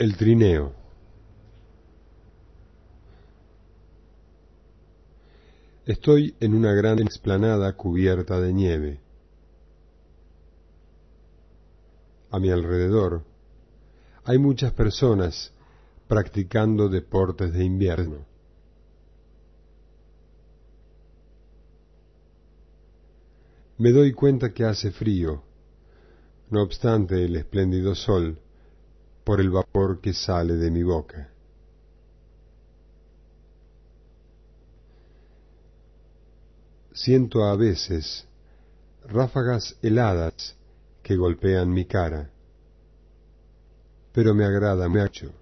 El trineo. Estoy en una gran explanada cubierta de nieve. A mi alrededor hay muchas personas practicando deportes de invierno. Me doy cuenta que hace frío, no obstante el espléndido sol, por el vapor que sale de mi boca. Siento a veces ráfagas heladas que golpean mi cara, pero me agrada mucho.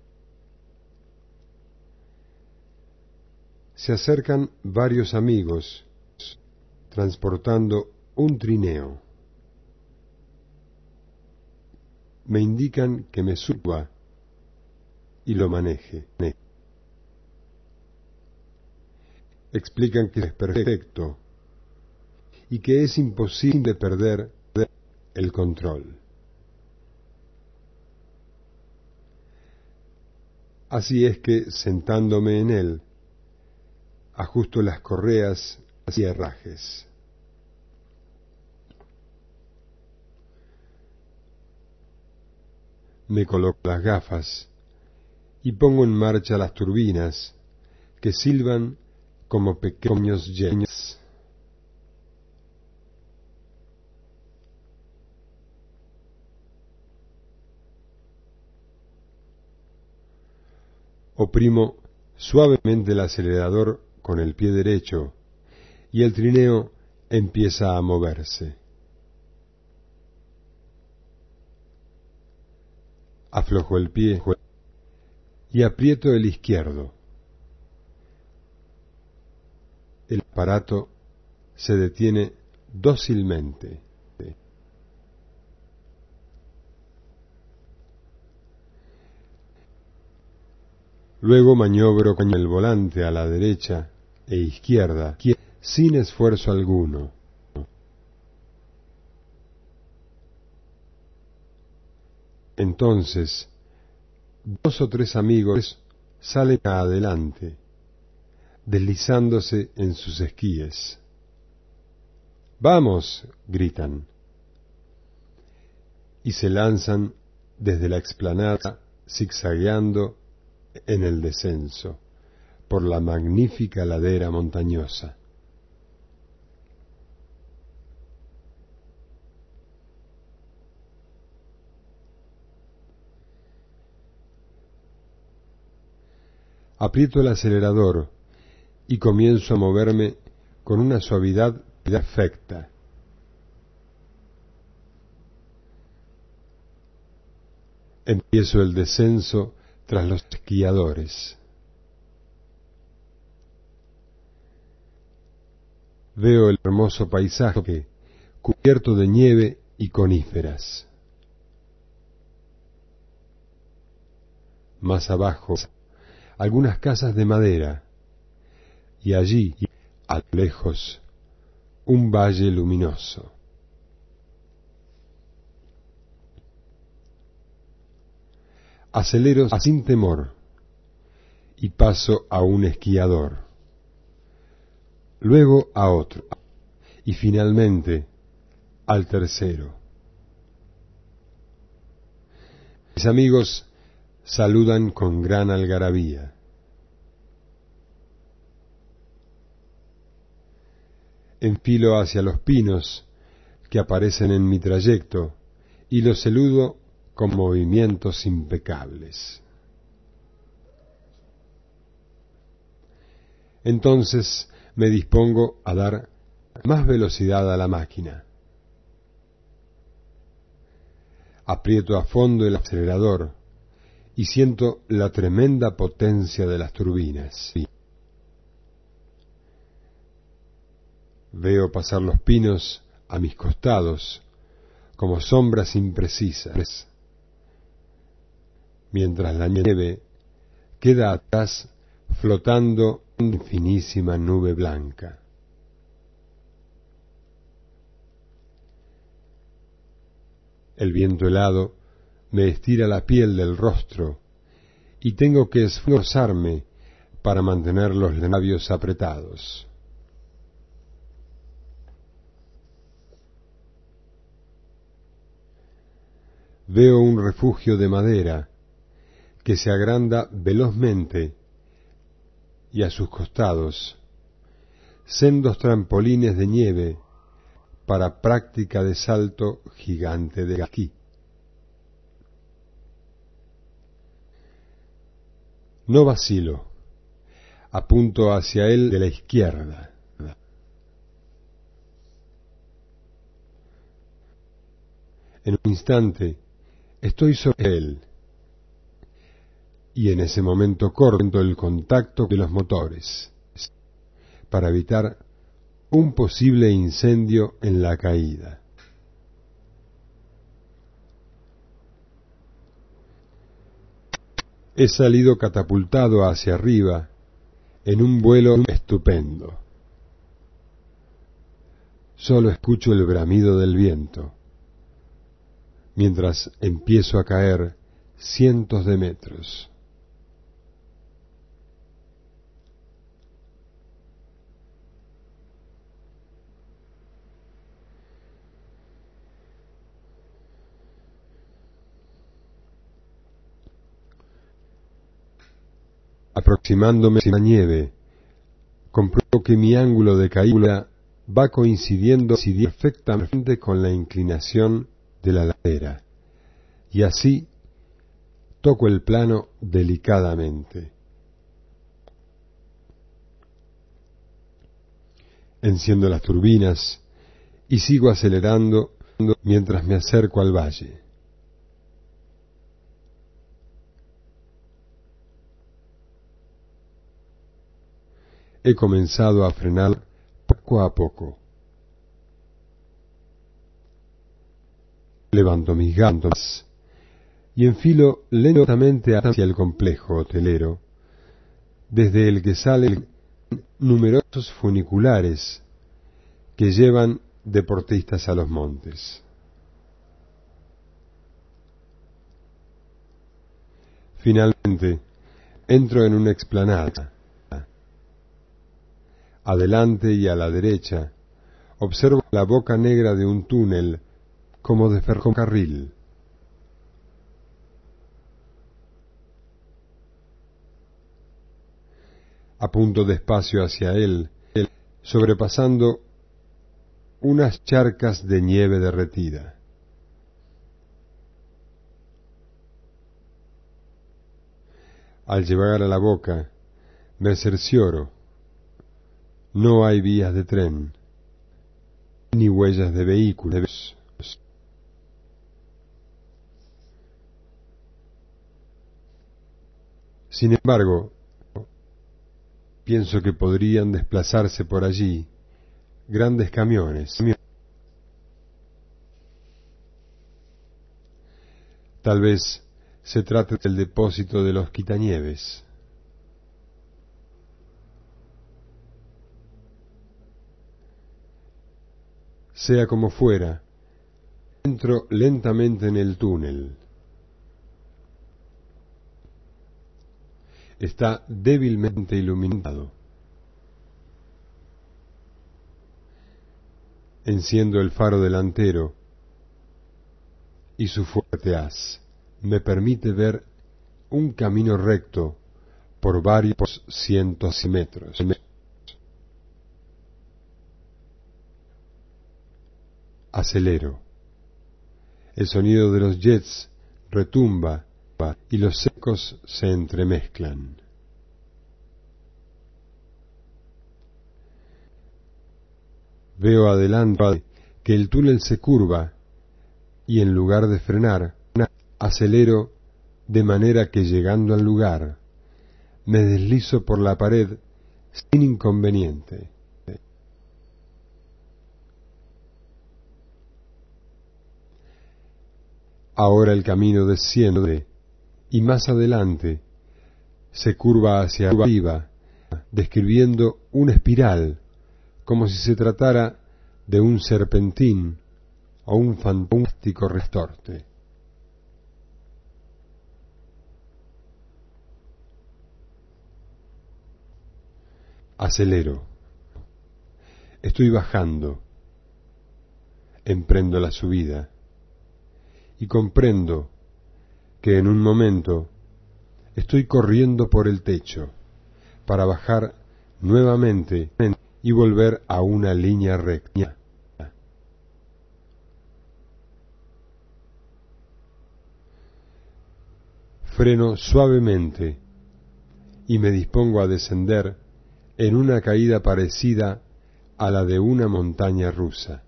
Se acercan varios amigos transportando un trineo. Me indican que me suba y lo maneje. Explican que es perfecto y que es imposible perder el control. Así es que, sentándome en él, ajusto las correas y herrajes. Me coloco las gafas y pongo en marcha las turbinas que silban como pequeños jets. Oprimo suavemente el acelerador con el pie derecho y el trineo empieza a moverse. Aflojo el pie y aprieto el izquierdo. El aparato se detiene dócilmente. Luego maniobro con el volante a la derecha e izquierda, sin esfuerzo alguno. Entonces, 2 o 3 amigos salen adelante, deslizándose en sus esquíes. ¡Vamos!, gritan, y se lanzan desde la explanada, zigzagueando en el descenso, por la magnífica ladera montañosa. Aprieto el acelerador y comienzo a moverme con una suavidad perfecta. Empiezo el descenso tras los esquiadores. Veo el hermoso paisaje cubierto de nieve y coníferas. Más abajo, algunas casas de madera, y allí, a lo lejos, un valle luminoso. Acelero sin temor y paso a un esquiador, luego a otro y finalmente al tercero. Mis amigos saludan con gran algarabía. Enfilo hacia los pinos que aparecen en mi trayecto y los saludo con movimientos impecables. Entonces me dispongo a dar más velocidad a la máquina. Aprieto a fondo el acelerador y siento la tremenda potencia de las turbinas. Veo pasar los pinos a mis costados como sombras imprecisas, mientras la nieve queda atrás flotando en una finísima nube blanca. El viento helado me estira la piel del rostro y tengo que esforzarme para mantener los labios apretados. Veo un refugio de madera que se agranda velozmente y a sus costados sendos trampolines de nieve para práctica de salto gigante de esquí. No vacilo, apunto hacia él de la izquierda. En un instante estoy sobre él, y en ese momento corto el contacto de los motores, para evitar un posible incendio en la caída. He salido catapultado hacia arriba en un vuelo estupendo. Solo escucho el bramido del viento, mientras empiezo a caer cientos de metros. Aproximándome a la nieve, compruebo que mi ángulo de caída va coincidiendo perfectamente con la inclinación de la ladera, y así toco el plano delicadamente. Enciendo las turbinas y sigo acelerando mientras me acerco al valle. He comenzado a frenar poco a poco. Levanto mis gantos y enfilo lentamente hacia el complejo hotelero, desde el que salen numerosos funiculares que llevan deportistas a los montes. Finalmente, entro en una explanada. Adelante y a la derecha, observo la boca negra de un túnel como de ferrocarril. Apunto despacio hacia él, sobrepasando unas charcas de nieve derretida. Al llegar a la boca, me cercioro. No hay vías de tren, ni huellas de vehículos. Sin embargo, pienso que podrían desplazarse por allí grandes camiones. Tal vez se trate del depósito de los quitanieves. Sea como fuera, entro lentamente en el túnel. Está débilmente iluminado. Enciendo el faro delantero y su fuerte haz me permite ver un camino recto por varios cientos de metros. Acelero. El sonido de los jets retumba y los ecos se entremezclan. Veo adelante que el túnel se curva y en lugar de frenar, acelero de manera que llegando al lugar me deslizo por la pared sin inconveniente. Ahora el camino desciende y más adelante se curva hacia arriba, describiendo una espiral, como si se tratara de un serpentín o un fantástico resorte. Acelero. Estoy bajando. Emprendo la subida. Y comprendo que en un momento estoy corriendo por el techo para bajar nuevamente y volver a una línea recta. Freno suavemente y me dispongo a descender en una caída parecida a la de una montaña rusa.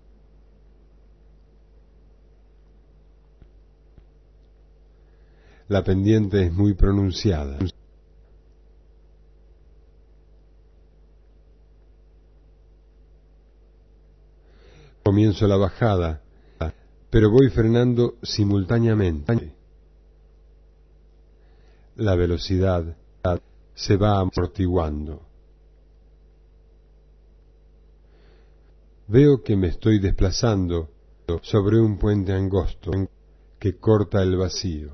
La pendiente es muy pronunciada. Comienzo la bajada, pero voy frenando simultáneamente. La velocidad se va amortiguando. Veo que me estoy desplazando sobre un puente angosto que corta el vacío.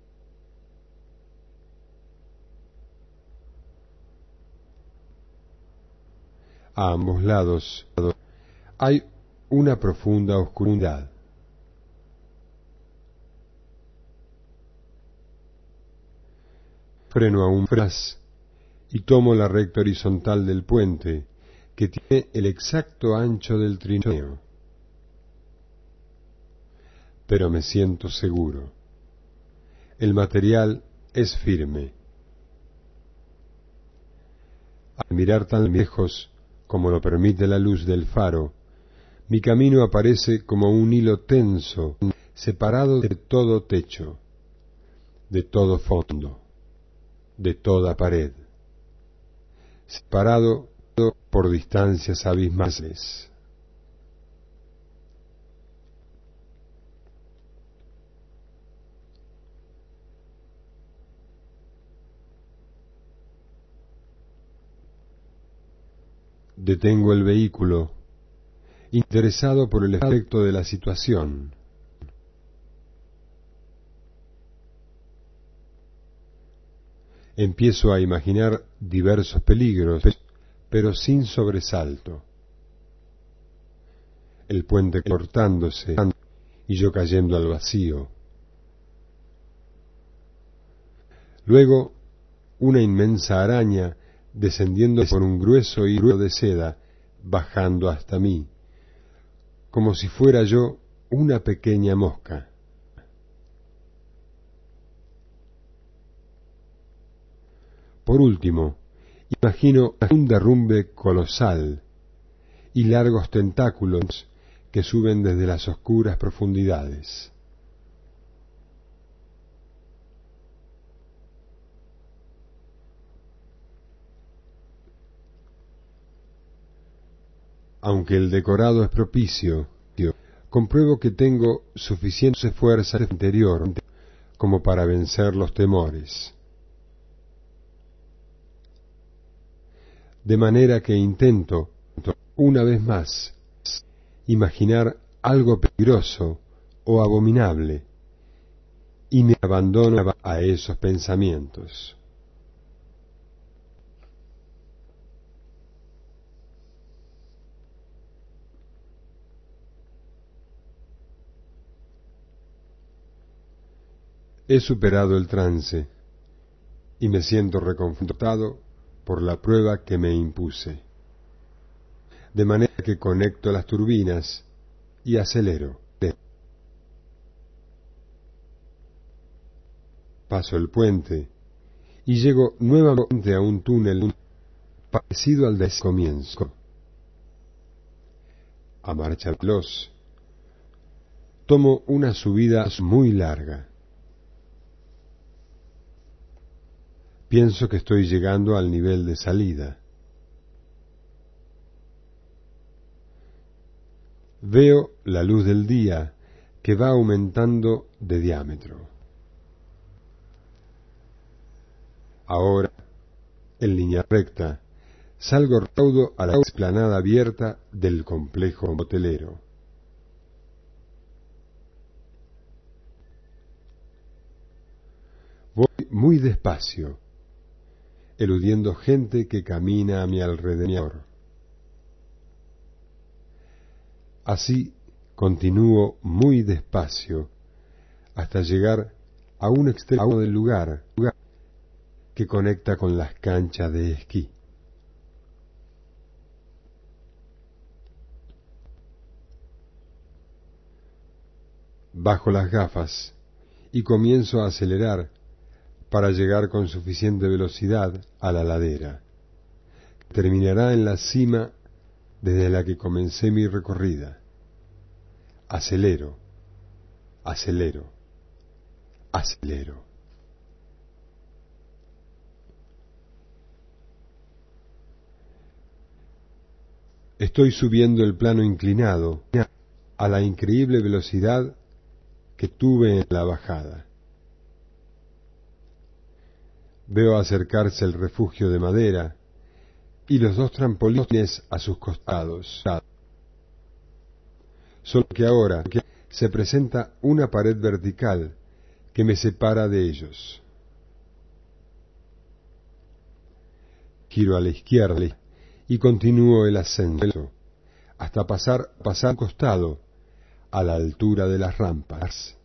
A ambos lados hay una profunda oscuridad. Freno aún más y tomo la recta horizontal del puente, que tiene el exacto ancho del trineo. Pero me siento seguro. El material es firme. Al mirar tan lejos como lo permite la luz del faro, mi camino aparece como un hilo tenso, separado de todo techo, de todo fondo, de toda pared, separado por distancias abismales. Detengo el vehículo, interesado por el efecto de la situación. Empiezo a imaginar diversos peligros, pero sin sobresalto. El puente cortándose y yo cayendo al vacío. Luego, una inmensa araña descendiendo por un grueso hilo de seda, bajando hasta mí, como si fuera yo una pequeña mosca. Por último, imagino un derrumbe colosal y largos tentáculos que suben desde las oscuras profundidades. Aunque el decorado es propicio, compruebo que tengo suficiente fuerza interior como para vencer los temores. De manera que intento, una vez más, imaginar algo peligroso o abominable, y me abandono a esos pensamientos. He superado el trance y me siento reconfortado por la prueba que me impuse. De manera que conecto las turbinas y acelero. Paso el puente y llego nuevamente a un túnel parecido al del comienzo. A marcha veloz, tomo una subida muy larga. Pienso que estoy llegando al nivel de salida. Veo la luz del día que va aumentando de diámetro. Ahora, en línea recta, salgo raudo a la explanada abierta del complejo hotelero. Voy muy despacio, eludiendo gente que camina a mi alrededor. Así continúo muy despacio hasta llegar a un extremo del lugar que conecta con las canchas de esquí. Bajo las gafas y comienzo a acelerar para llegar con suficiente velocidad a la ladera. Terminará en la cima desde la que comencé mi recorrida. Acelero, acelero, acelero. Estoy subiendo el plano inclinado a la increíble velocidad que tuve en la bajada. Veo acercarse el refugio de madera y los dos trampolines a sus costados. Solo que ahora se presenta una pared vertical que me separa de ellos. Giro a la izquierda y continúo el ascenso hasta pasar un costado a la altura de las rampas.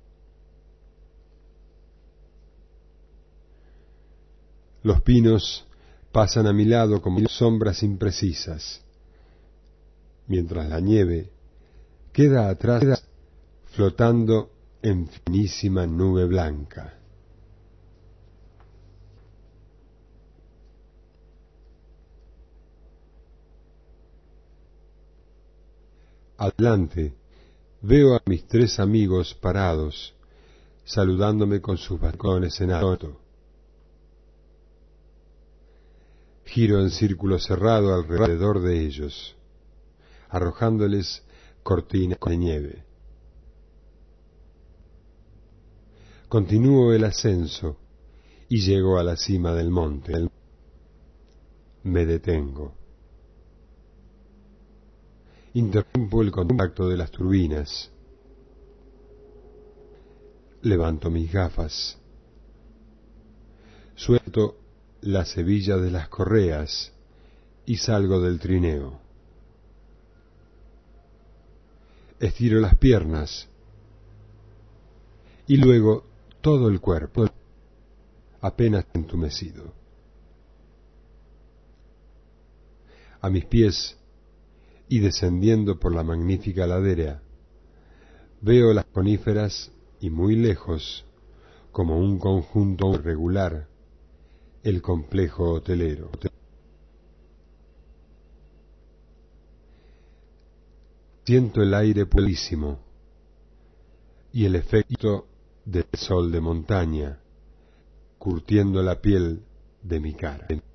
Los pinos pasan a mi lado como sombras imprecisas, mientras la nieve queda atrás flotando en finísima nube blanca. Adelante veo a mis tres amigos parados, saludándome con sus balcones en alto. Giro en círculo cerrado alrededor de ellos, arrojándoles cortinas de nieve. Continúo el ascenso y llego a la cima del monte. Me detengo. Interrumpo el contacto de las turbinas. Levanto mis gafas. Suelto las hebillas de las correas y salgo del trineo. Estiro las piernas y luego todo el cuerpo, apenas entumecido. A mis pies y descendiendo por la magnífica ladera, veo las coníferas y muy lejos, como un conjunto irregular, el complejo hotelero. Siento el aire purísimo y el efecto del sol de montaña curtiendo la piel de mi cara.